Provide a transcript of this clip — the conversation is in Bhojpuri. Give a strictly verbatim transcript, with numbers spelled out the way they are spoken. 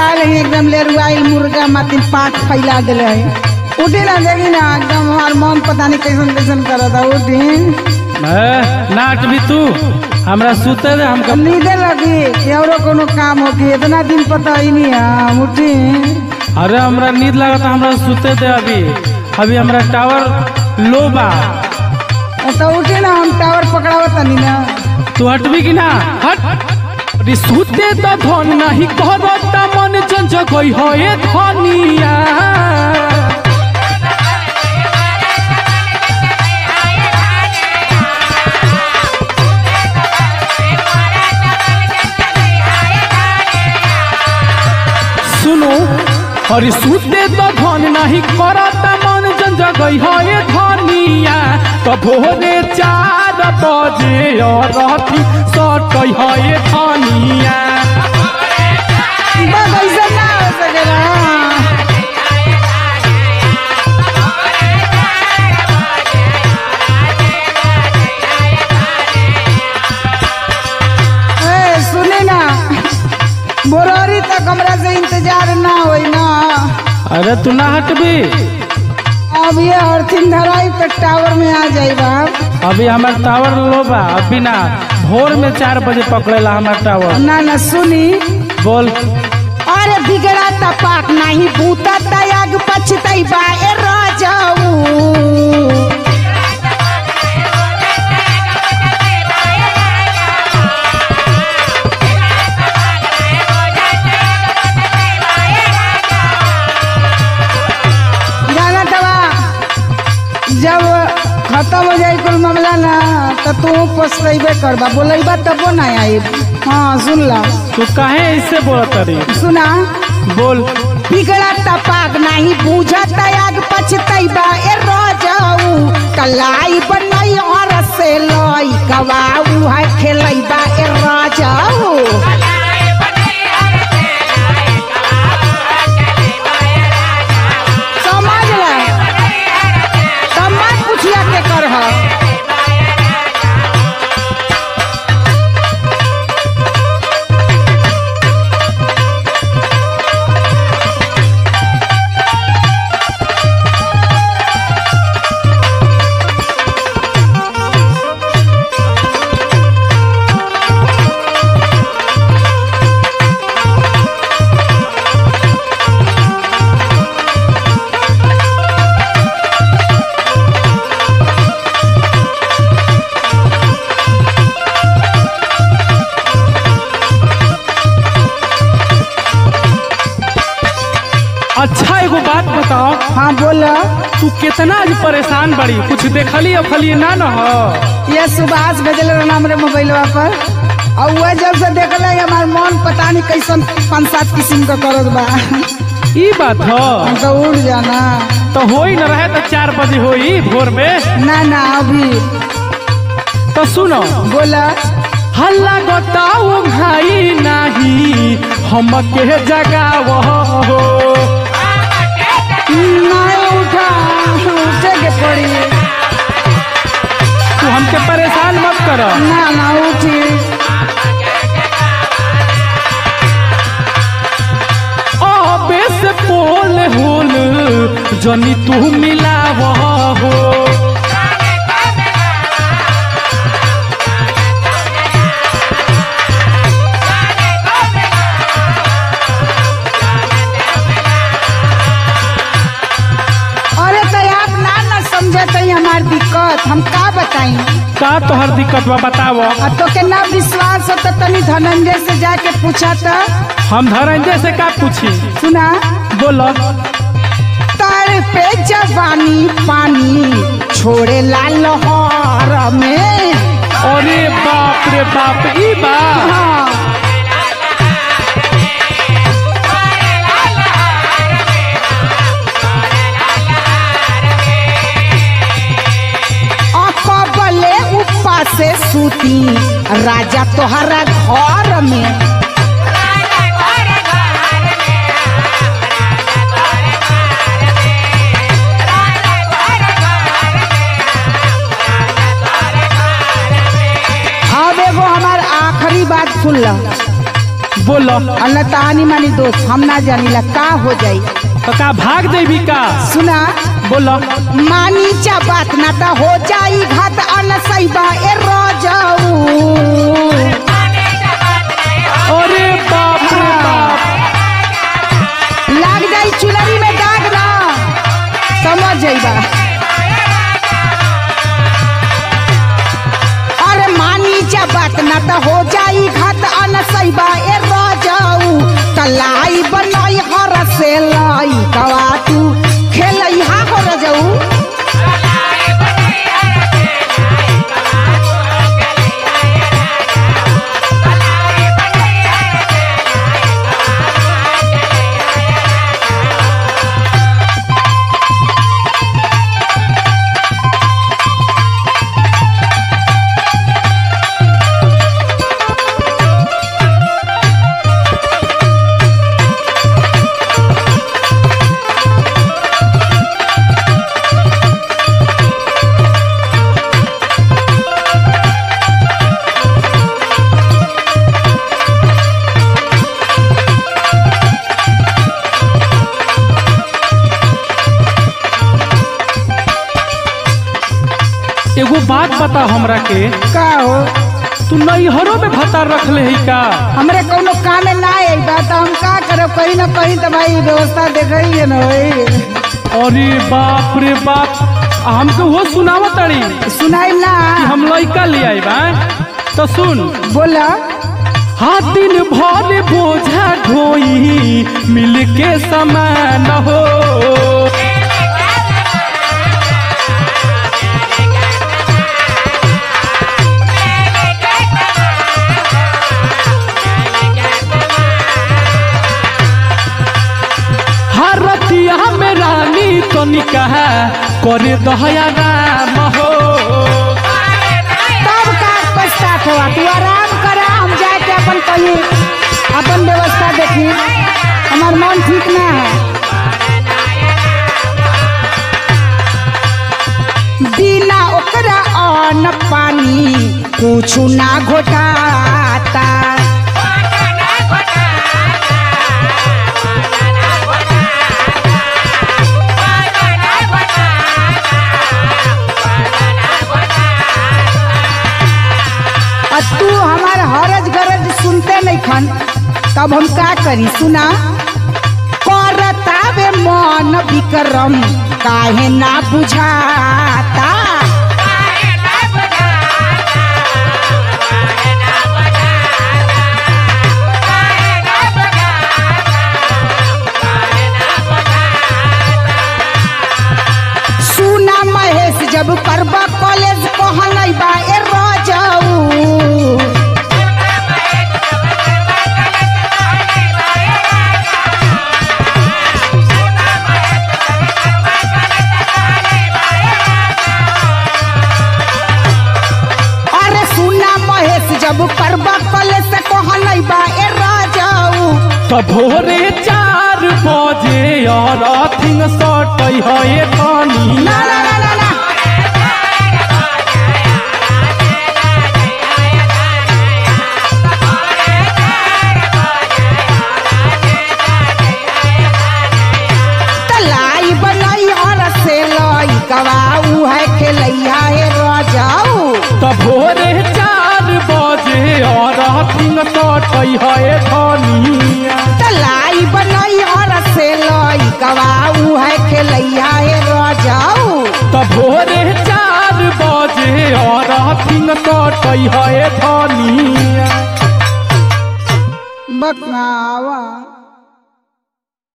आयल है एकदम लेरुआइल मुर्गा मातिन पाक फैला दिले है। उठी ना देखी ना एकदम हमार मन पता नहीं कैसन कैसन करत है। उठी नाट भी तू हमरा सुते दे हमका नींदे लगी कि औरो कोनो काम हो कि इतना दिन पता ही नहीं है। उठी अरे हमरा नींद लगा था हमरा सुते दे अभी अभी हमरा टावर लो बा तो उठी ना हम टावर पकड़ावत नहीं ना। तू हटबी कि ना हट अरे सुते तो धन नहीं कहता मन जन जगई हो ए धनिया सुनो अरे सुते तो धन नहीं करता मन जन जगई हो ए धनिया तो भोरे चार बजे और राती सटई हो ए धनिया ऐसा ना हो सकेला। ए सुने ना बोरौरी तक हमरा से इंतजार ना होई ना। अरे तू ना हटबी अब ये अर्थिंग धराई तो टावर में आ जाई बाप। अभी हमार टावर लो बा अभी ना भोर में चार बजे पकड़ेला हमार टावर। ना ना सुनी बोल अरे बिगड़ा तपाक नहीं भूता तयाग पछतई बा ए राजाऊ। जाना तबा जब खत्म हो जाए कुल मामला ना तो तू पछतइबे करबा बोलैबा तबो ना आई। हाँ सुन ला तू काहे ऐसे बोलत रही सुना बोल बिगड़ा तपाक नहीं बूझत आग पछतइबा ए राजाऊ। कलाई बनई और से लई कवाऊ है खेलइबा ए राजाऊ। समझ ला तब मत पूछिया के कर हा। अच्छा एगो बात बताओ हाँ बोला तू कितना आज परेशान बड़ी कुछ देखली अखली ना न हो। ये सुभाष भेजल रहना हमरे मोबाइलवा पर और वह जब से देखल हमार मन पता नहीं कैसन पाँच सात किस्म का करत बा। ई बात हो हम तो उड़ जाना तो होई न रहे तो चार बजे होई भोर में ना ना अभी तो सुनो बोला हल्ला गोताऊ भाई नहीं हम के जगाव हो नहीं उठा उठे के पड़ी। तू हमके परेशान मत कर ना ना उठी अबे से बोल होल जनी तू मिलाव हो अरे तो आप ना ना समझते हमार दिक्कत हम का बताई। का तोहर दिक्कत बा बताव। और तो के ना विश्वास हो तो तनी धनंजय से जाके पूछा था। हम धनंजय से का पूछी सुना बोलो तार पे जवानी पानी छोड़े ला लोहार में। अरे बाप रे बाप ई बा हाँ अकबले उपा से सूती राजा तोहरा घर में। अब एगो हमार आखिरी बात सुन ला बोलो अल्लाह तानी मानी दोस्त हम ना जानीला का हो जाई। तो का भाग देवी का सुना बोलो मानी चा बात ना तो हो जाई घात अन सईबा ए रजाऊ। अरे बाप रे बाप लाग जाई चुलरी में दाग ना समझ जाइबा। अरे मानी चा बात ना तो हो जाई घात अन सईबा ए रजाऊ। तलाई बनाई हर से लाई कवा तू खेलई हा हो रजाऊ। एगो बात बता हमरा के का हो तू नैहरों में भतार रख ले है का? हमरे कोनो काम में ना आई बात हम का करब कहीं ना कहीं तो भाई व्यवस्था देखई है ना होई। अरे बाप रे बाप हमको वो सुनावा तड़ी सुनाई ना कि हम लइका ले आई बा तो सुन बोला। हाँ दिन भर बोझा ढोई मिल के समान हो। हरतिया में रानी तो निकाह करे दहया राम हो। तब का पश्चात हुआ तू आराम करा हम जाके अपन कहीं अपन व्यवस्था देखी हमार मन ठीक ना है। बिना ओकरा अन्न पानी कुछ ना घोटाता। तू हमार हरज गरज सुनते नहीं खन तब हम का करी सुना। करतावे मन विक्रम काहे ना बुझाता। सुना महेश जब करबा कॉलेज कहलई बा ए रजाऊ। जब करबा कॉलेज से कहलई बा ए रजाऊ। तो भोरे चार बजे और थिंग सटई है थानी ना ना ना ना ना तलाई बनई और से लई कवाऊ है खेलैया ए रजाऊ। तो भोरे चार बजे और थिंग सटई है थानी तलाई बनई और से लई कवाऊ है खेलैया ए रजाऊ। तो भोरे चार बजे और थिंग सटई है थानी बकनावा।